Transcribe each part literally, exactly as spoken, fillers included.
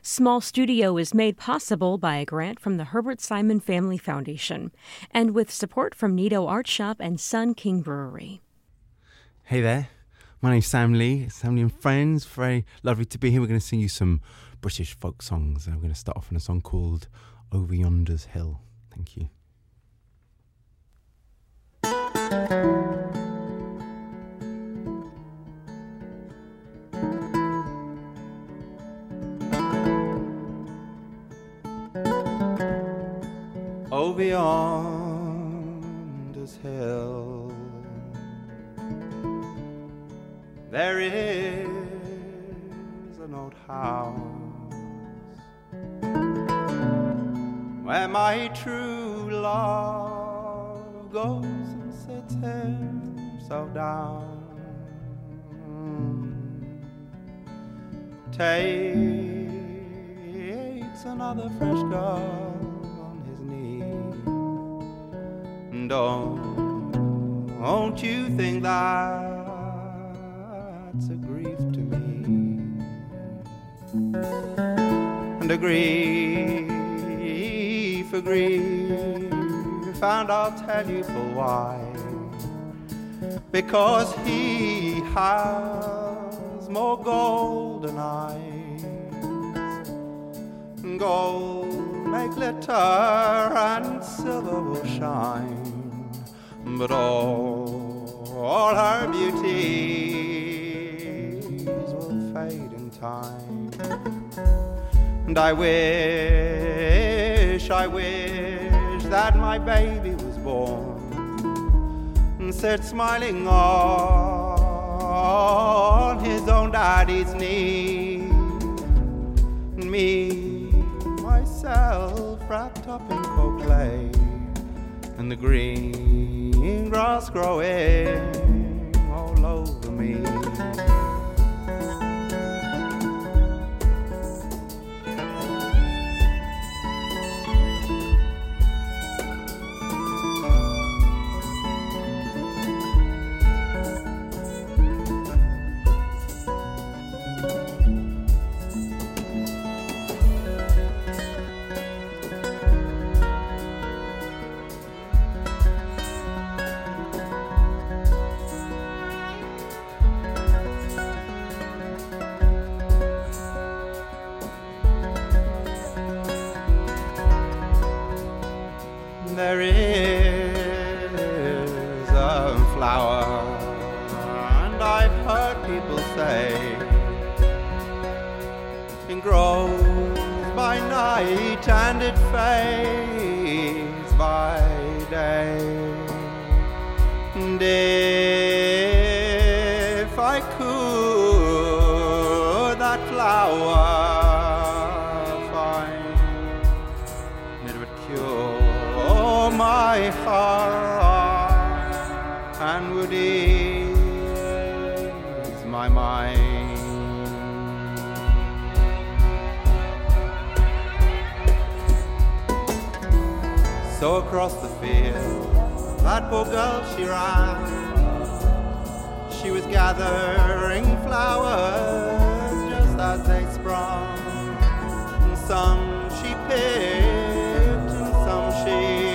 Small Studio is made possible by a grant from the Herbert Simon Family Foundation and with support from Nido Art Shop and Sun King Brewery. Hey there, my name's Sam Lee, Sam Lee and Friends. Very lovely to be here. We're going to sing you some British folk songs. And we're going to start off on a song called Over Yonder's Hill. Thank you. Over yonder's hill there is an old house where my true love goes and sits himself down, takes another fresh girl. Don't, won't you think that's a grief to me? And a grief, a grief, and I'll tell you for why. Because he has more golden eyes. Gold may glitter and silver will shine, but all, all her beauties will fade in time. And I wish, I wish that my baby was born and sat smiling on his own daddy's knee, and me, myself, wrapped up in cold clay, and the green grass growing all over me. There is a flower, and I've heard people say it grows by night and it fades by day. And if I could that flower find, it would cure my heart and would ease my mind. So across the field, that poor girl she ran. She was gathering flowers just as they sprung, and some she picked and some she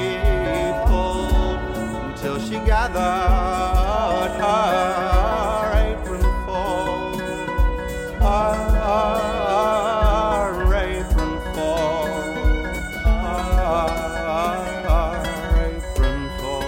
till she gathered her apronful, her, her apronful, her, her apronful.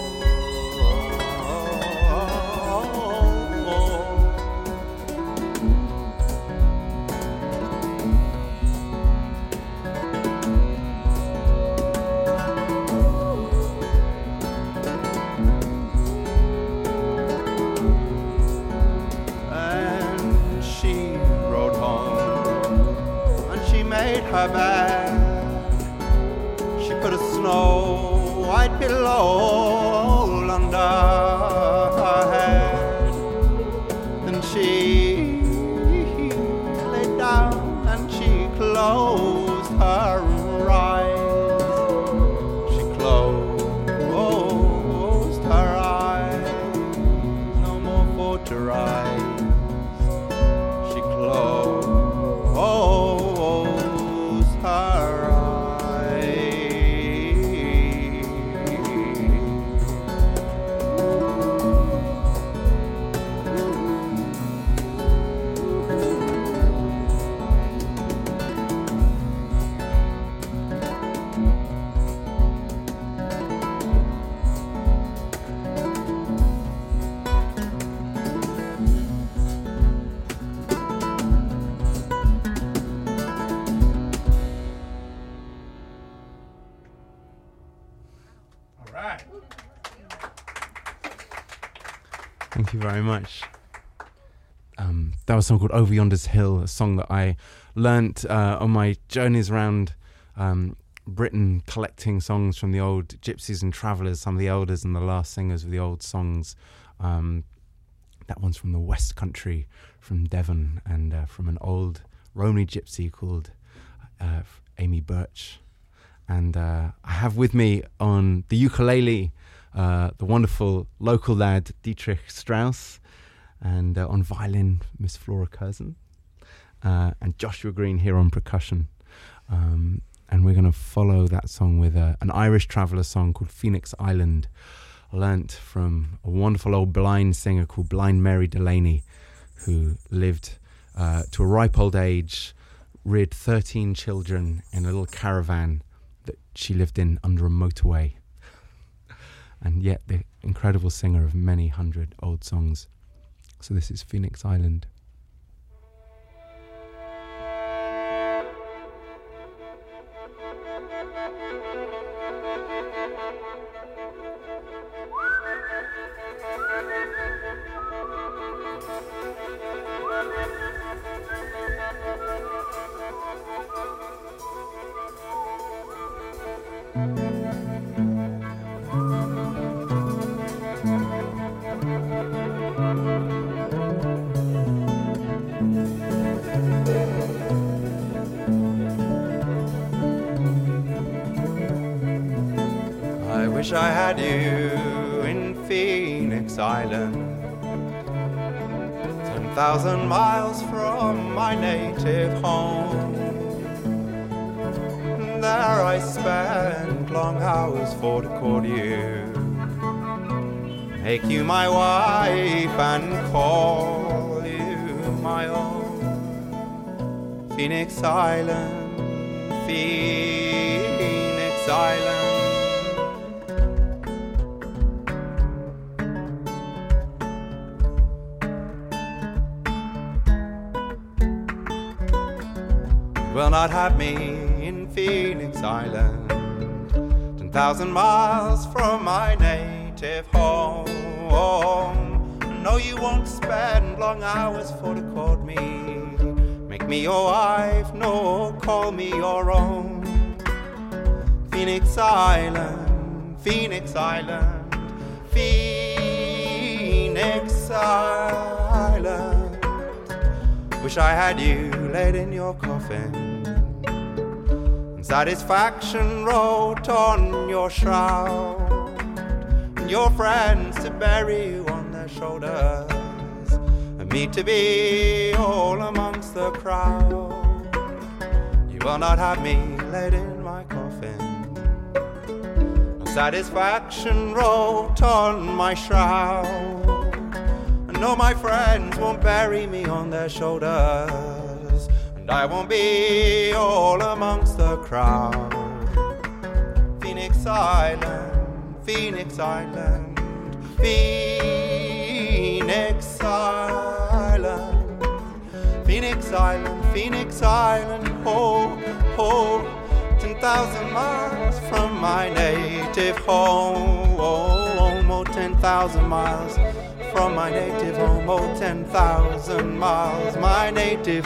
Her bed, she put a snow white pillow under her head, then she lay down and she closed her eyes. She closed her eyes, no more for to rise. She closed Thank you very much. Um, that was a song called Over Yonder's Hill, a song that I learnt uh, on my journeys around um, Britain, collecting songs from the old gypsies and travellers, some of the elders and the last singers of the old songs. Um, that one's from the West Country, from Devon, and uh, from an old Romany gypsy called uh, Amy Birch. And uh, I have with me on the ukulele uh, the wonderful local lad Dietrich Strauss, and uh, on violin Miss Flora Curzon, uh, and Joshua Green here on percussion. Um, and we're going to follow that song with uh, an Irish traveller song called Phoenix Island, learnt from a wonderful old blind singer called Blind Mary Delaney, who lived uh, to a ripe old age, reared thirteen children in a little caravan that she lived in under a motorway, and yet the incredible singer of many hundred old songs. So this is Phoenix Island. Wish I had you in Phoenix Island, ten thousand miles from my native home. There I spent long hours for to court you, make you my wife and call you my own. Phoenix Island, Phoenix Island. Will not have me in Phoenix Island, ten thousand miles from my native home. No, you won't spend long hours for to court me, make me your wife, no, call me your own. Phoenix Island, Phoenix Island, Phoenix Island. Wish I had you laid in your coffin, and satisfaction wrote on your shroud, and your friends to bury you on their shoulders, and me to be all amongst the crowd. You will not have me laid in my coffin, and satisfaction wrote on my shroud. No, my friends won't bury me on their shoulders, and I won't be all amongst the crowd. Phoenix Island, Phoenix Island, Phoenix Island, Phoenix Island, Phoenix Island, oh, oh, ten thousand miles from my native home, oh, oh, ten thousand miles from my native home, oh, ten thousand miles, my native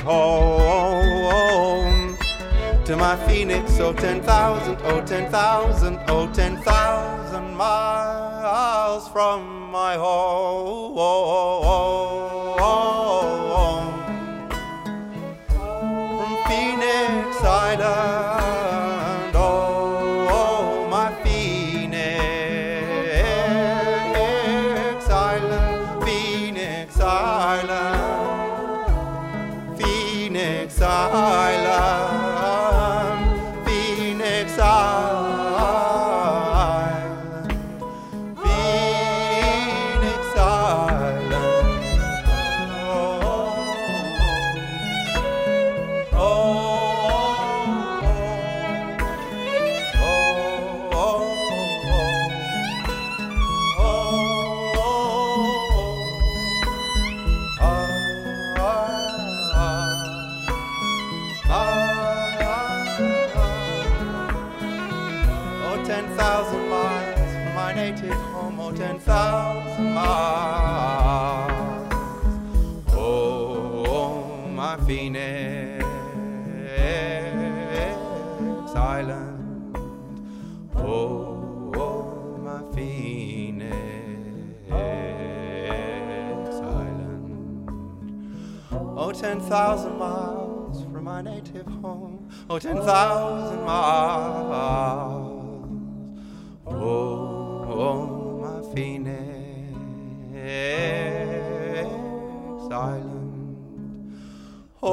home, to my Phoenix, oh, ten thousand, oh, ten thousand, oh, ten thousand miles from my home, from Phoenix Island, oh, oh, my Phoenix Island, Phoenix Island, Phoenix Island, Phoenix Island, Phoenix Island, oh, oh, oh, oh, ten thousand miles from my native home, oh, ten thousand miles. Phoenix Island. Oh, oh, my Phoenix Island. Oh, ten thousand miles from my native home. Oh, ten thousand miles. Oh, oh, my Phoenix Island. Oh,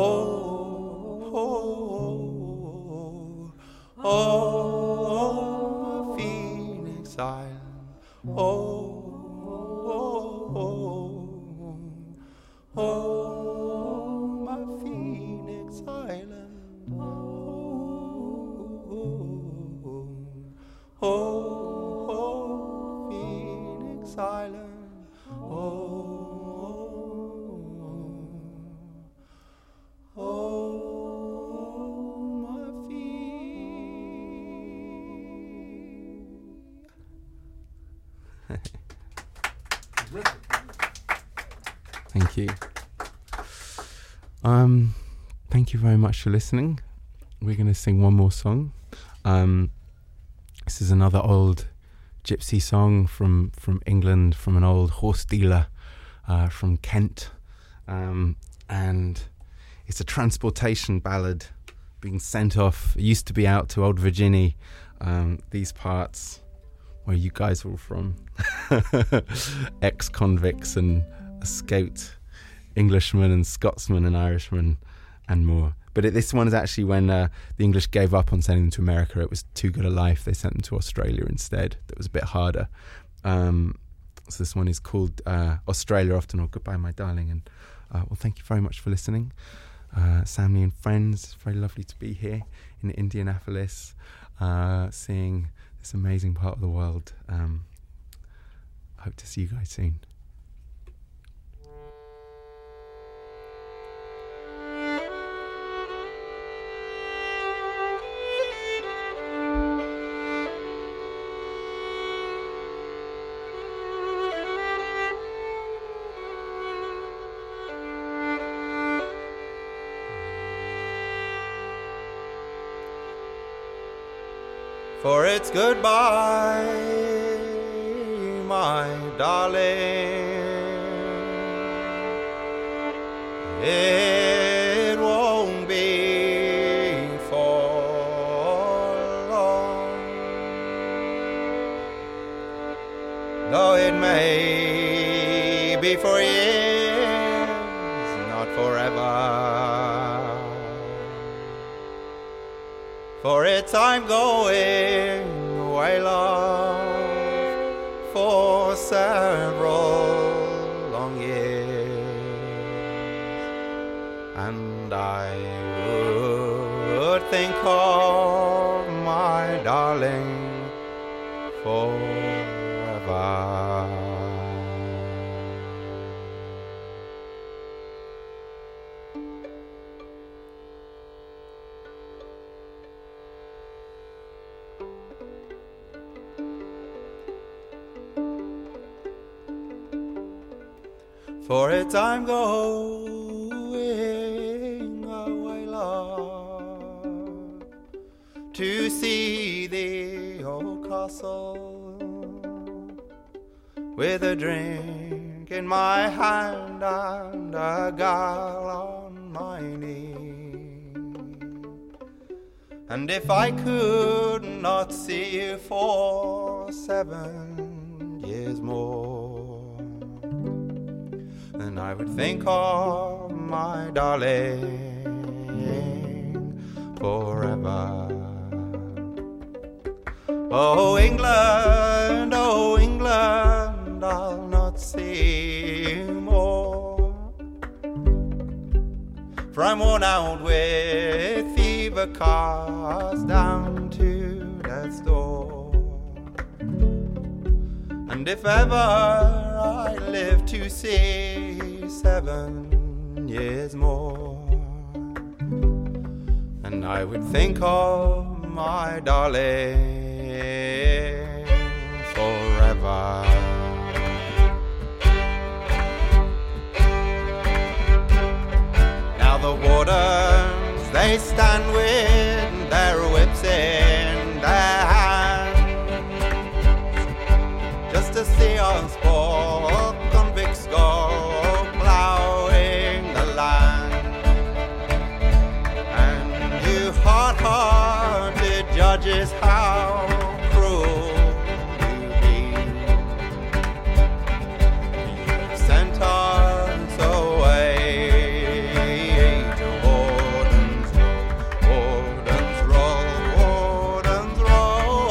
oh, oh, oh, my Phoenix Island. Oh, oh, oh, oh, my Phoenix Island. Oh, oh, oh, Phoenix Island. Oh. Oh, my feet. Thank you. Um, thank you very much for listening. We're going to sing one more song. Um, this is another old gypsy song from, from England, from an old horse dealer uh, from Kent. Um, and it's a transportation ballad being sent off. It used to be out to Old Virginia, um, these parts where you guys are all from. Ex-convicts and escaped Englishmen and Scotsmen and Irishmen and more. But it, this one is actually when uh, the English gave up on sending them to America. It was too good a life. They sent them to Australia instead. That was a bit harder. Um, so this one is called uh, Australia Often, or Goodbye My Darling. And uh, well, thank you very much for listening. Uh, family and friends, very lovely to be here in Indianapolis, uh, seeing this amazing part of the world. Um, hope to see you guys soon. For it's goodbye, my darling. It won't be for long, though it may be for years, not forever. For it's I'm going away, love, for several long years, and I would think of my darling forever. For it's I'm going away, love, to see the old castle, with a drink in my hand and a gal on my knee. And if I could not see you for seven years more, then I would think of my darling forever. Oh, England, oh, England, I'll not see you more, for I'm worn out with fever, cast down to death's door. And if ever I live to see seven years more, and I would think of my darling forever. Now the wardens, they stand with their whips in their hands, just to see us poor convicts go ploughing the land. And you hard-hearted judges, how cruel you be. You've sent us away to Warden's Row, Warden's Row, Warden's Row,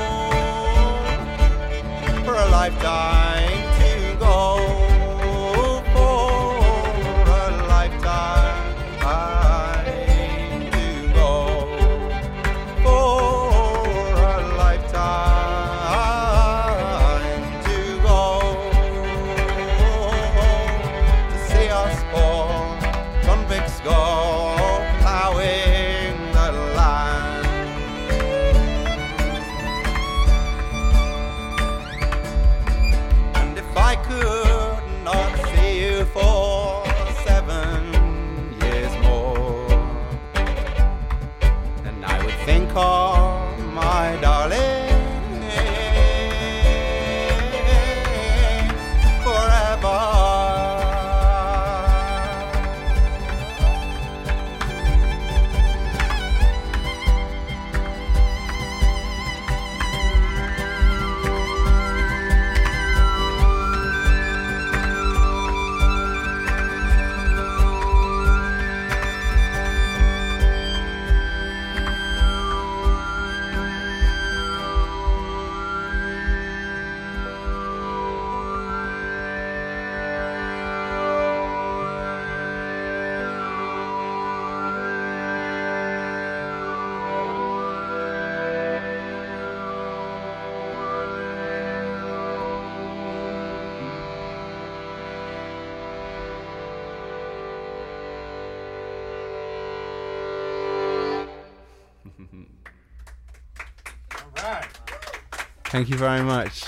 for a lifetime to go, for a lifetime to go, for a lifetime to go, to see us poor convicts go plowing the land. And if I could not see you for seven years more, then I would think of my darling forever. Thank you very much.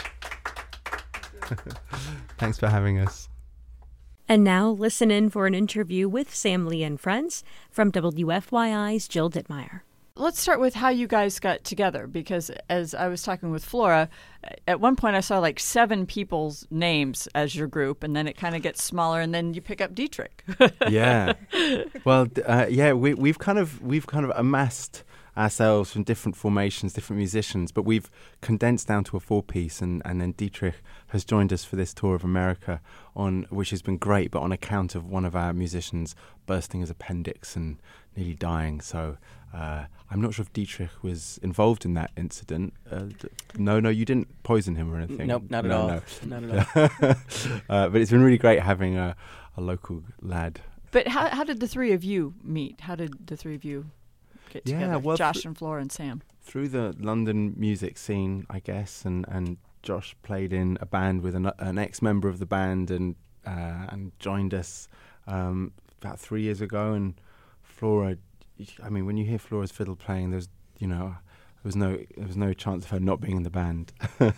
Thanks for having us. And now listen in for an interview with Sam Lee and friends from W F Y I's Jill Dittmeyer. Let's start with how you guys got together, because as I was talking with Flora, at one point I saw like seven people's names as your group, and then it kind of gets smaller, and then you pick up Dietrich. Yeah. Well, uh, yeah, we, we've kind of we've kind of amassed ourselves from different formations, different musicians, but we've condensed down to a four-piece, and, and then Dietrich has joined us for this tour of America, on which has been great, but on account of one of our musicians bursting his appendix and nearly dying. So uh, I'm not sure if Dietrich was involved in that incident. Uh, d- no, no, you didn't poison him or anything. Nope, not at no, all. No. Not at all. uh, but it's been really great having a, a local lad. But how how did the three of you meet? How did the three of you get Yeah, together? well, Josh th- and Flora and Sam. Through the London music scene, I guess, and, and Josh played in a band with an, an ex-member of the band, and uh, and joined us um, about three years ago. And Flora, I mean, when you hear Flora's fiddle playing, there's you know there was no there was no chance of her not being in the band.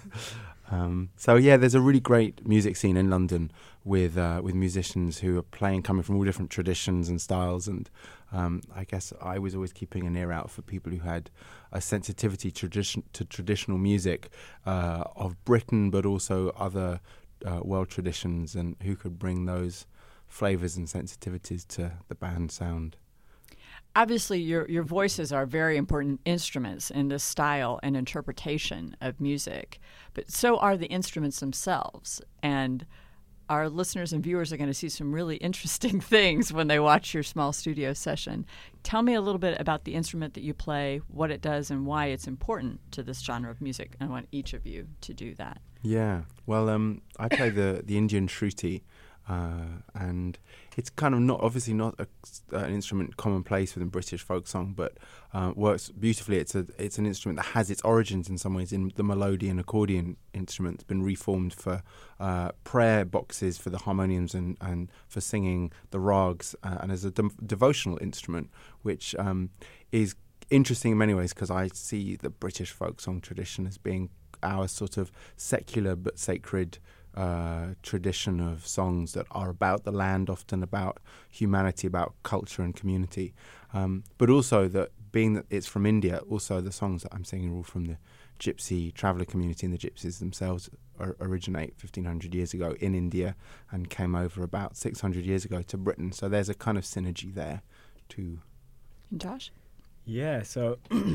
um, so yeah, there's a really great music scene in London with uh, with musicians who are playing, coming from all different traditions and styles, and um, I guess I was always keeping an ear out for people who had a sensitivity tradition to traditional music uh, of Britain, but also other uh, world traditions, and who could bring those flavours and sensitivities to the band sound. Obviously, your your voices are very important instruments in the style and interpretation of music, but so are the instruments themselves. And our listeners and viewers are going to see some really interesting things when they watch your small studio session. Tell me a little bit about the instrument that you play, what it does, and why it's important to this genre of music. I want each of you to do that. Yeah, well, um, I play the, the Indian shruti, uh, and it's kind of not, obviously not a, uh, an instrument commonplace within British folk song, but uh, works beautifully. It's a it's an instrument that has its origins in some ways in the melodeon accordion instrument. It's been reformed for uh, prayer boxes, for the harmoniums, and, and for singing the rags, uh, and as a de- devotional instrument, which um, is interesting in many ways, because I see the British folk song tradition as being our sort of secular but sacred uh, tradition of songs that are about the land, often about humanity, about culture and community. Um, but also that being that it's from India, also the songs that I'm singing are all from the Gypsy traveller community, and the Gypsies themselves are, originate fifteen hundred years ago in India and came over about six hundred years ago to Britain. So there's a kind of synergy there too. And Josh? Yeah, so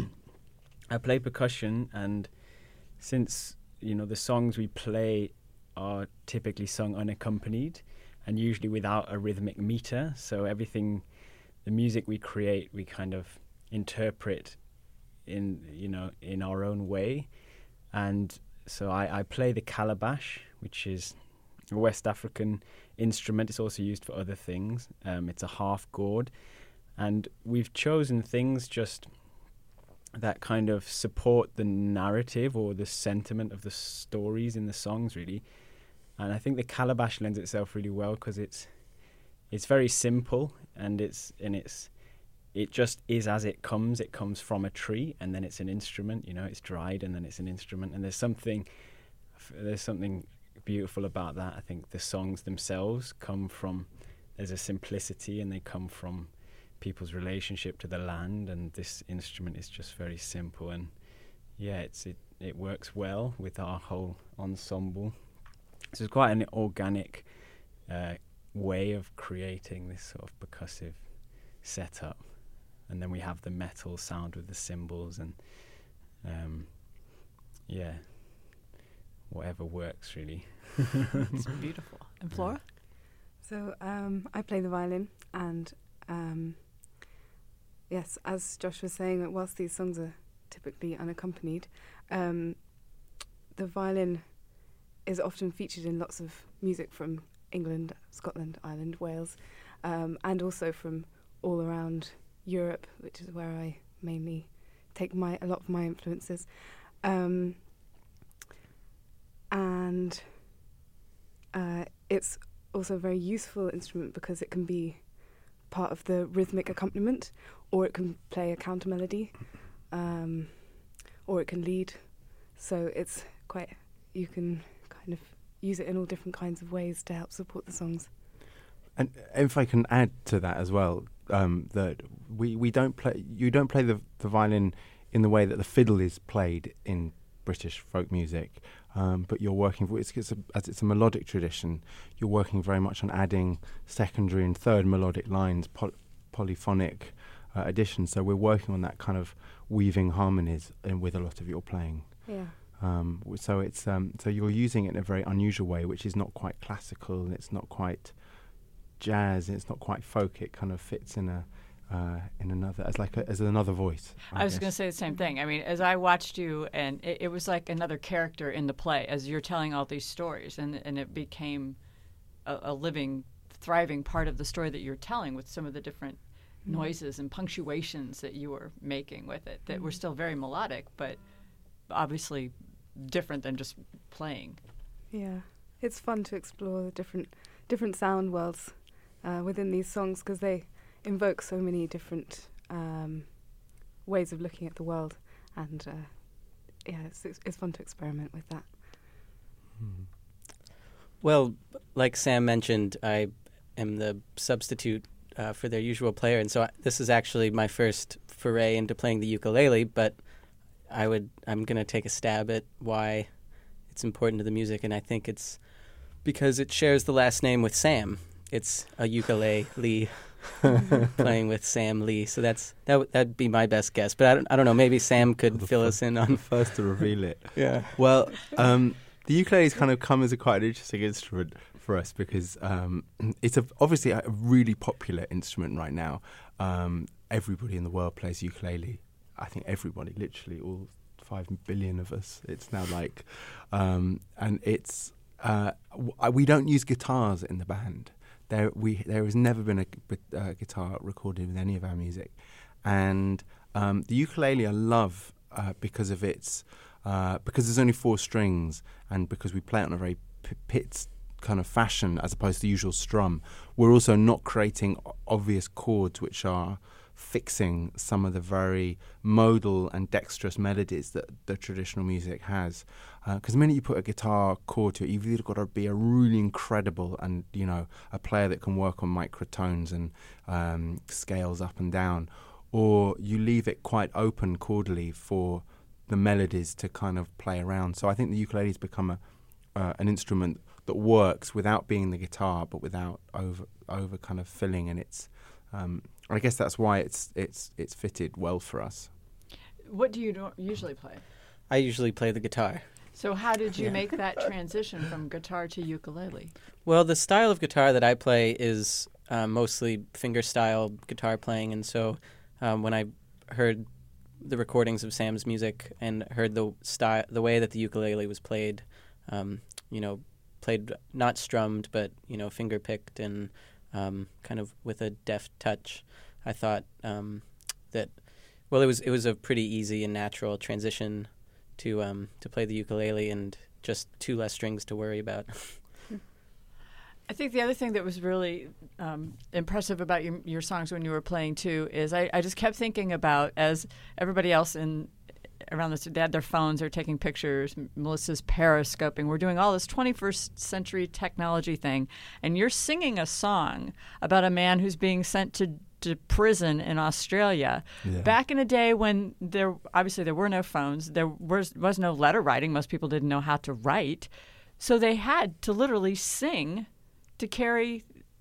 I play percussion, and since, you know, the songs we play are typically sung unaccompanied and usually without a rhythmic meter, so everything, the music we create, we kind of interpret in, you know, in our own way. And so I, I play the calabash, which is a West African instrument. It's also used for other things. Um, it's a half gourd, and we've chosen things just that kind of support the narrative or the sentiment of the stories in the songs, really. And I think the calabash lends itself really well because it's it's very simple, and it's and it's it just is as it comes. It comes from a tree, and then it's an instrument. You know, it's dried, and then it's an instrument. And there's something there's something beautiful about that. I think the songs themselves come from, there's a simplicity, and they come from people's relationship to the land. And this instrument is just very simple, and yeah, it's it it works well with our whole ensemble. So it's quite an organic uh, way of creating this sort of percussive setup. And then we have the metal sound with the cymbals, and um, yeah, whatever works, really. It's beautiful. And Flora? So um, I play the violin, and um, yes, as Josh was saying, whilst these songs are typically unaccompanied, um, the violin is often featured in lots of music from England, Scotland, Ireland, Wales, um, and also from all around Europe, which is where I mainly take my a lot of my influences. Um, and uh, it's also a very useful instrument because it can be part of the rhythmic accompaniment, or it can play a counter melody, um, or it can lead. So it's quite, you can kind of use it in all different kinds of ways to help support the songs. And if I can add to that as well, um, that we, we don't play, you don't play the, the violin in the way that the fiddle is played in British folk music, um, but you're working, it's, it's a, as it's a melodic tradition, you're working very much on adding secondary and third melodic lines, poly, polyphonic uh, additions. So we're working on that kind of weaving harmonies in, with a lot of your playing. Yeah. Um, so it's um, so you're using it in a very unusual way, which is not quite classical, and it's not quite jazz, and it's not quite folk. It kind of fits in a uh, in another as like a, as another voice. I, I was going to say the same thing. I mean, as I watched you, and it, it was like another character in the play as you're telling all these stories, and and it became a, a living, thriving part of the story that you're telling with some of the different mm. noises and punctuations that you were making with it that mm. were still very melodic, but obviously different than just playing. Yeah, it's fun to explore the different different sound worlds uh, within these songs because they invoke so many different um, ways of looking at the world, and uh, yeah, it's, it's it's fun to experiment with that. Hmm. Well, like Sam mentioned, I am the substitute uh, for their usual player, and so I, this is actually my first foray into playing the ukulele, but I would, I'm going to take a stab at why it's important to the music, and I think it's because it shares the last name with Sam. It's a ukulele playing with Sam Lee, so that's that w- that'd be my best guess. But I don't, I don't know. Maybe Sam could the fill f- us in on first to reveal it. Yeah. Well, um, the ukulele's kind of come as a quite an interesting instrument for us because um, it's a, obviously a really popular instrument right now. Um, everybody in the world plays ukulele. I think everybody, literally all five billion of us. It's now like, um, and it's uh, w- we don't use guitars in the band. There we there has never been a g- uh, guitar recorded with any of our music, and um, the ukulele I love uh, because of its uh, because there's only four strings, and because we play it on a very p- pit kind of fashion as opposed to the usual strum. We're also not creating o- obvious chords which are fixing some of the very modal and dexterous melodies that the traditional music has. Because uh, the minute you put a guitar chord to it, you've either got to be a really incredible and, you know, a player that can work on microtones and um, scales up and down, or you leave it quite open chordally for the melodies to kind of play around. So I think the ukulele's become a uh, an instrument that works without being the guitar, but without over over kind of filling. And it's, um, I guess that's why it's it's it's fitted well for us. What do you do- usually play? I usually play the guitar. So how did you Yeah. make that transition from guitar to ukulele? Well, the style of guitar that I play is uh, mostly fingerstyle guitar playing, and so um, when I heard the recordings of Sam's music and heard the style, the way that the ukulele was played, um, you know, played not strummed but you know finger picked and um, kind of with a deft touch, I thought um, that well, it was it was a pretty easy and natural transition to um, to play the ukulele and just two less strings to worry about. I think the other thing that was really um, impressive about your, your songs when you were playing too is I, I just kept thinking about, as everybody else in around this, they had their phones, they're taking pictures, Melissa's periscoping, we're doing all this twenty-first century technology thing, and you're singing a song about a man who's being sent to, to prison in Australia. Yeah. Back in a day when there obviously there were no phones, there was, was no letter writing, most people didn't know how to write, so they had to literally sing to carry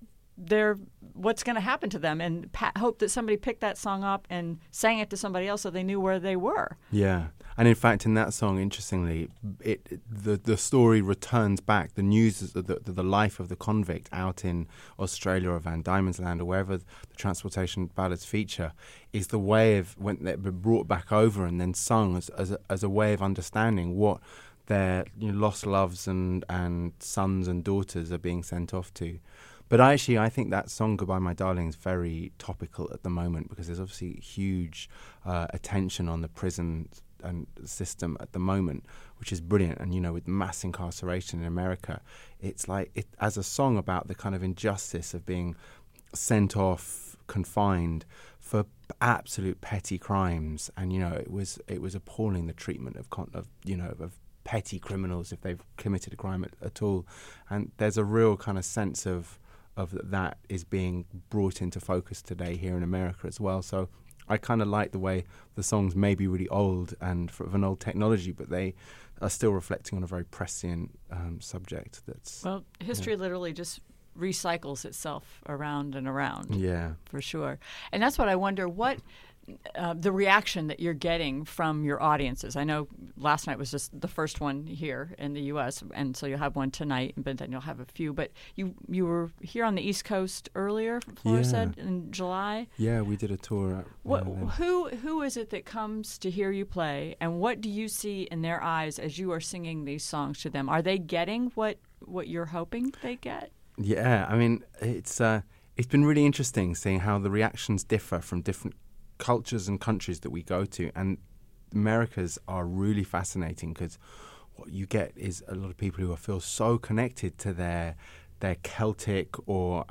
their what's going to happen to them, and pa- hope that somebody picked that song up and sang it to somebody else so they knew where they were. Yeah, and in fact, in that song, interestingly, it, it the the story returns back. The news of the, the the life of the convict out in Australia or Van Diemen's Land or wherever the transportation ballads feature is the way of when they're brought back over and then sung as as a, as a way of understanding what their you know, lost loves and, and sons and daughters are being sent off to. But actually, I think that song, Goodbye My Darling, is very topical at the moment because there's obviously huge uh, attention on the prison and system at the moment, which is brilliant. And, you know, with mass incarceration in America, it's like, it, as a song about the kind of injustice of being sent off, confined for absolute petty crimes. And, you know, it was it was appalling, the treatment of, con- of you know, of petty criminals if they've committed a crime at, at all. And there's a real kind of sense of of that, that is being brought into focus today here in America as well. So I kind of like the way the songs may be really old and of an old technology, but they are still reflecting on a very prescient um, subject. That's Well, history yeah. literally just recycles itself around and around. Yeah. For sure. And that's what I wonder, what uh, the reaction that you're getting from your audiences. I know last night was just the first one here in the U S, and so you'll have one tonight, but then you'll have a few. But you you were here on the East Coast earlier, Flora Yeah. said, in July. Yeah, we did a tour. At, What, uh, then. who who is it that comes to hear you play, and what do you see in their eyes as you are singing these songs to them? Are they getting what, what you're hoping they get? Yeah, I mean, it's uh, it's been really interesting seeing how the reactions differ from different cultures and countries that we go to, and Americas are really fascinating because what you get is a lot of people who feel so connected to their their Celtic or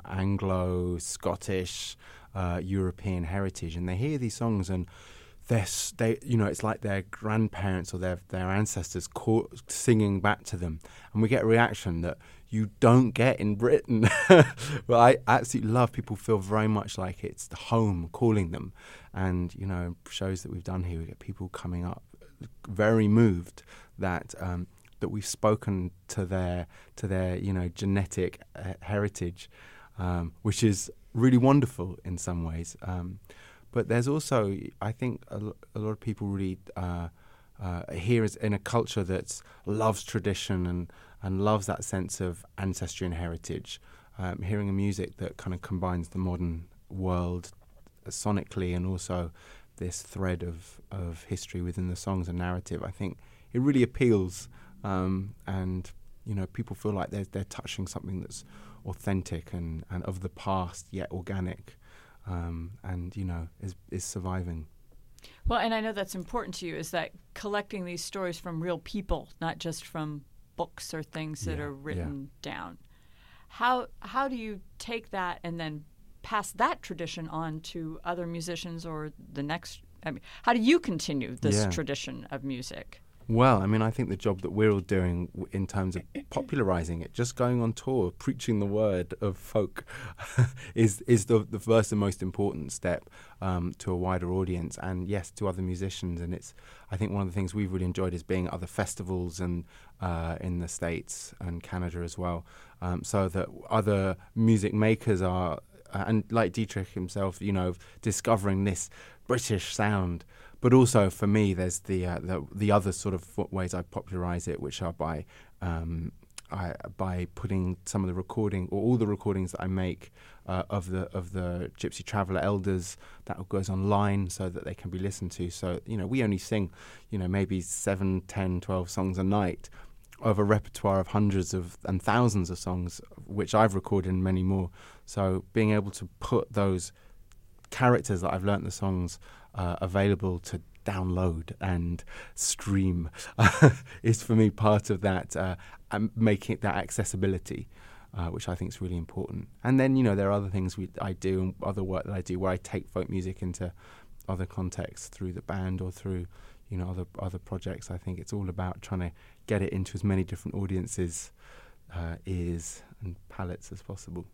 Anglo-Scottish, uh, European heritage, and they hear these songs and they're they you know it's like their grandparents or their their ancestors call, singing back to them, and we get a reaction that you don't get in Britain. Well, I absolutely love people feel very much like it's the home calling them, and you know shows that we've done here, we get people coming up very moved that um, that we've spoken to their to their you know genetic uh, heritage, um, which is really wonderful in some ways. Um, But there's also, I think, a, lo- a lot of people really uh, uh, here is in a culture that loves tradition and, and loves that sense of ancestry and heritage. Um, hearing a music that kind of combines the modern world sonically and also this thread of, of history within the songs and narrative, I think it really appeals. Um, and, you know, people feel like they're, they're touching something that's authentic and, and of the past, yet organic. Um, and, you know, is is surviving. Well, and I know that's important to you, is that collecting these stories from real people, not just from books or things that Yeah, are written down. How how do you take that and then pass that tradition on to other musicians or the next? I mean, how do you continue this Yeah. tradition of music? Well, I mean, I think the job that we're all doing w- in terms of popularizing it, just going on tour, preaching the word of folk, is is the the first and most important step um, to a wider audience, and yes, to other musicians. And it's, I think, one of the things we've really enjoyed is being at other festivals and uh, in the States and Canada as well, um, so that other music makers are, uh, and like Dietrich himself, you know, discovering this British sound. But also for me, there's the uh, the, the other sort of f- ways I popularise it, which are by um, I, by putting some of the recording or all the recordings that I make uh, of the of the Gypsy Traveller Elders, that goes online so that they can be listened to. So you know, we only sing, you know, maybe seven, ten, twelve songs a night of a repertoire of hundreds of and thousands of songs, which I've recorded and many more. So being able to put those characters that I've learnt the songs uh, available to download and stream is for me part of that, uh, and making that accessibility, uh, which I think is really important. And then, you know, there are other things we, I do and other work that I do where I take folk music into other contexts through the band or through, you know, other other projects. I think it's all about trying to get it into as many different audiences, uh, ears and palettes as possible.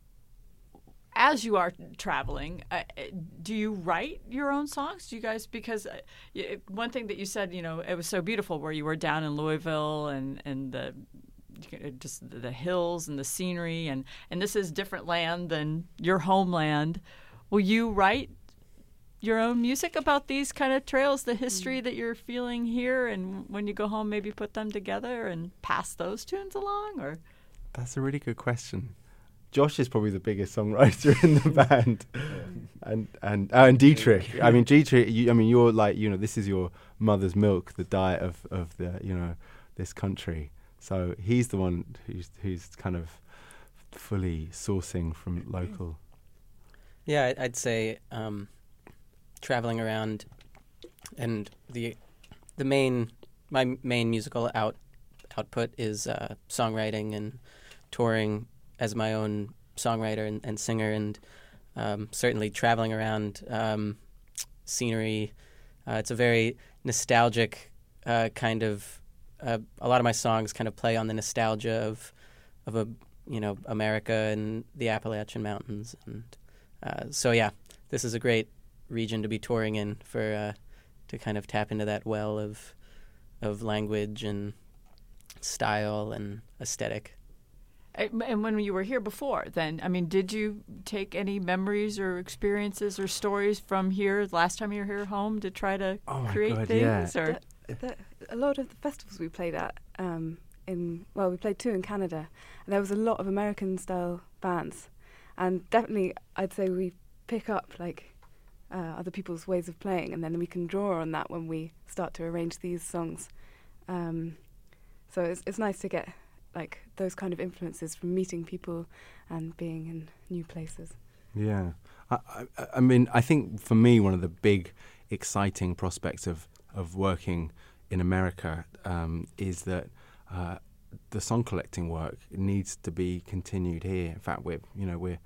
As you are traveling, uh, do you write your own songs? Do you guys, because uh, y- one thing that you said, you know, it was so beautiful where you were down in Louisville and, and the just the hills and the scenery, and, and this is different land than your homeland. Will you write your own music about these kind of trails, the history that you're feeling here, and when you go home maybe put them together and pass those tunes along? Or That's a really good question. Josh is probably the biggest songwriter in the band, and and uh, and Dietrich. I mean, Dietrich. You, I mean, you're like, you know, this is your mother's milk, the diet of, of the, you know, this country. So he's the one who's who's kind of fully sourcing from local. Yeah, I- I'd say um, traveling around, and the the main my main musical out output is uh, songwriting and touring as my own songwriter and, and singer, and um, certainly traveling around, um, scenery. Uh, it's a very nostalgic uh, kind of. Uh, a lot of my songs kind of play on the nostalgia of of a you know America and the Appalachian Mountains, and uh, so yeah, this is a great region to be touring in for uh, to kind of tap into that well of of language and style and aesthetic. And when you were here before, then, I mean, did you take any memories or experiences or stories from here last time you were here home to try to Oh my create God, things? yeah. Or The, the, a lot of the festivals we played at, um, in well, we played two in Canada, and there was a lot of American-style bands, and definitely I'd say we pick up like uh, other people's ways of playing, and then we can draw on that when we start to arrange these songs. Um, so it's it's nice to get like those kind of influences from meeting people and being in new places. Yeah, I, I, I mean, I think for me, one of the big, exciting prospects of, of working in America um, is that uh, the song collecting work needs to be continued here. In fact, we're you know we're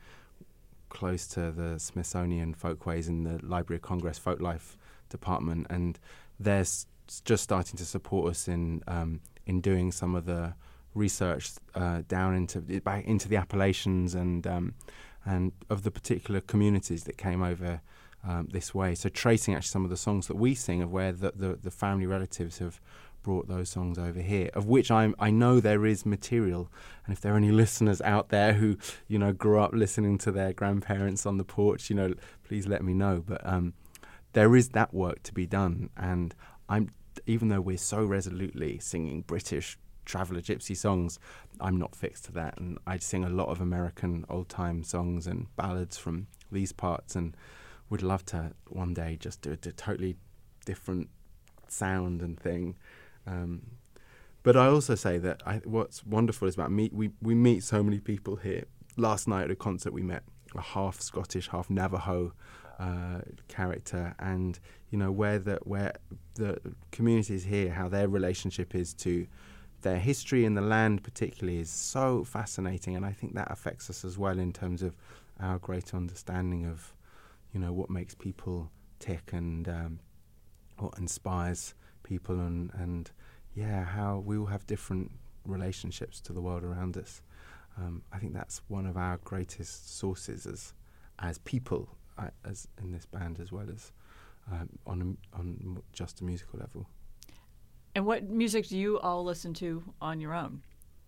close to the Smithsonian Folkways in the Library of Congress Folklife Department, and they're s- just starting to support us in um, in doing some of the research uh, down into back into the Appalachians and um, and of the particular communities that came over um, this way. So tracing actually some of the songs that we sing of where the, the, the family relatives have brought those songs over here, of which I I know there is material. And if there are any listeners out there who you know grew up listening to their grandparents on the porch, you know, please let me know. But um, there is that work to be done, and I'm even though we're so resolutely singing British Traveller Gypsy songs, I'm not fixed to that, and I sing a lot of American old-time songs and ballads from these parts, and would love to one day just do a, a totally different sound and thing. Um, but I also say that I, what's wonderful is about meet we we meet so many people here. Last night at a concert we met a half Scottish, half Navajo uh, character, and you know where the where the communities here, how their relationship is to their history and the land particularly is so fascinating, and I think that affects us as well in terms of our greater understanding of, you know, what makes people tick and um, what inspires people, and, and yeah, how we all have different relationships to the world around us. Um, I think that's one of our greatest sources as as people, uh, as in this band, as well as um, on a, on just a musical level. And what music do you all listen to on your own?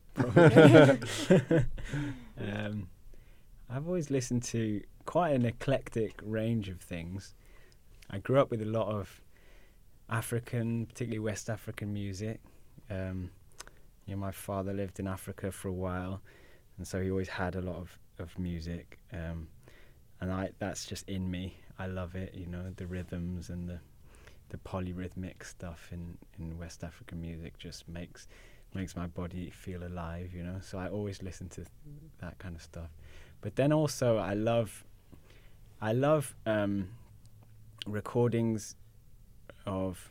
um, I've always listened to quite an eclectic range of things. I grew up with a lot of African, particularly West African music. Um, you know, my father lived in Africa for a while, and so he always had a lot of, of music. Um, and I that's just in me. I love it, you know, the rhythms and the the polyrhythmic stuff in, in West African music just makes makes my body feel alive, you know. So I always listen to that kind of stuff. But then also I love I love um, recordings of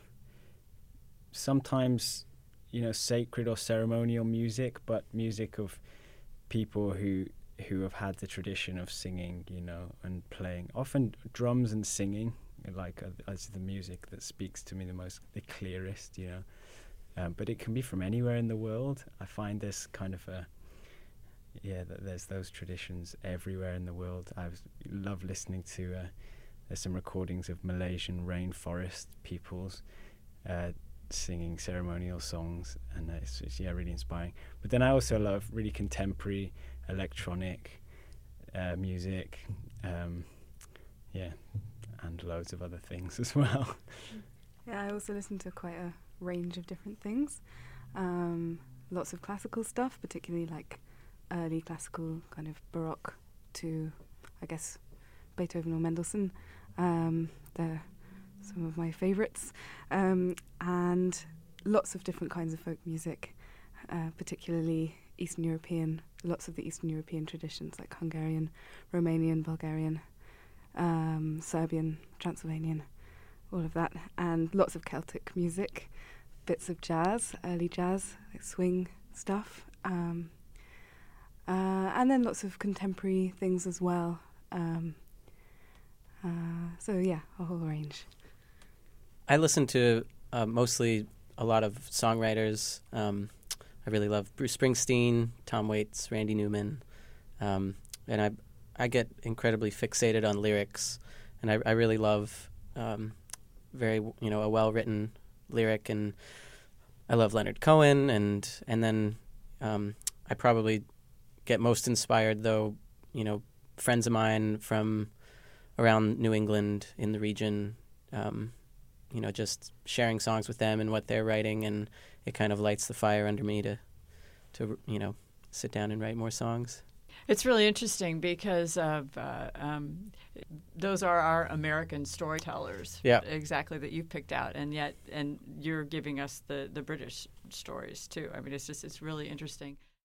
sometimes, you know, sacred or ceremonial music, but music of people who who have had the tradition of singing, you know, and playing. Often drums and singing, like uh, as the music that speaks to me the most, the clearest, you know. Um, but it can be from anywhere in the world. I find this kind of a, yeah, that there's those traditions everywhere in the world. I was, love listening to, uh, there's some recordings of Malaysian rainforest peoples uh, singing ceremonial songs, and uh, it's, it's, yeah, really inspiring. But then I also love really contemporary electronic uh, music, um, yeah, and loads of other things as well. Yeah, I also listen to quite a range of different things. Um, lots of classical stuff, particularly like early classical, kind of Baroque to, I guess, Beethoven or Mendelssohn. Um, they're some of my favourites. Um, and lots of different kinds of folk music, uh, particularly Eastern European, lots of the Eastern European traditions like Hungarian, Romanian, Bulgarian, um, Serbian, Transylvanian, all of that, and lots of Celtic music, bits of jazz, early jazz, like swing stuff, um, uh, and then lots of contemporary things as well. Um, uh, so yeah, a whole range. I listen to uh, mostly a lot of songwriters. Um, I really love Bruce Springsteen, Tom Waits, Randy Newman, um, and I I get incredibly fixated on lyrics, and I, I really love um, very you know a well written lyric, and I love Leonard Cohen, and and then um, I probably get most inspired though you know friends of mine from around New England in the region. Um, you know, just sharing songs with them and what they're writing, and it kind of lights the fire under me to, to you know, sit down and write more songs. It's really interesting because of uh, um, those are our American storytellers, yeah, exactly, that you've picked out, and yet and you're giving us the, the British stories too. I mean, it's just it's really interesting.